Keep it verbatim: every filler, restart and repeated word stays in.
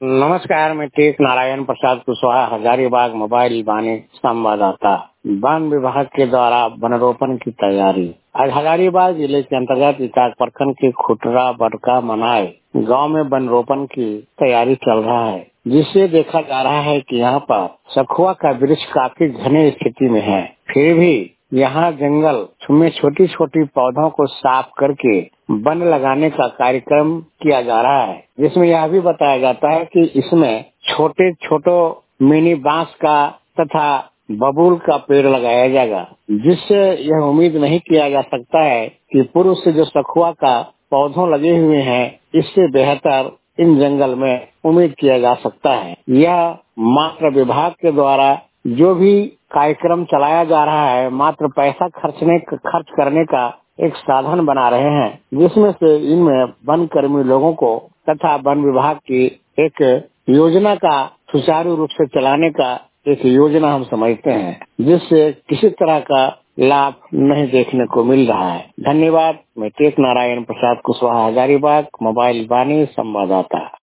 नमस्कार, मैं टेक नारायण प्रसाद कुशवाहा, हजारीबाग मोबाइल वाणी संवाददाता। वन विभाग के द्वारा वनरोपण की तैयारी। आज हजारीबाग जिले के अंतर्गत विकास प्रखंड के खुटरा बड़का मनाए गांव में वनरोपण की तैयारी चल रहा है, जिससे देखा जा रहा है कि यहाँ पर सखुआ का वृक्ष काफी घने स्थिति में है। फिर भी यहाँ जंगल में छोटी छोटी पौधों को साफ करके वन लगाने का कार्यक्रम किया जा रहा है, जिसमें यह भी बताया जाता है कि इसमें छोटे छोटे मिनी बांस का तथा बबूल का पेड़ लगाया जाएगा, जिससे यह उम्मीद नहीं किया जा सकता है कि पूर्व से जो सखुआ का पौधों लगे हुए हैं, इससे बेहतर इन जंगल में उम्मीद किया जा सकता है। यह मात्र विभाग के द्वारा जो भी कार्यक्रम चलाया जा रहा है, मात्र पैसा खर्चने खर्च करने का एक साधन बना रहे हैं, जिसमें से इनमें वन कर्मी लोगों को तथा वन विभाग की एक योजना का सुचारू रूप से चलाने का एक योजना हम समझते हैं, जिससे किसी तरह का लाभ नहीं देखने को मिल रहा है। धन्यवाद। मैं टेक नारायण प्रसाद कुशवाहा, हजारीबाग मोबाइल वाणी संवाददाता।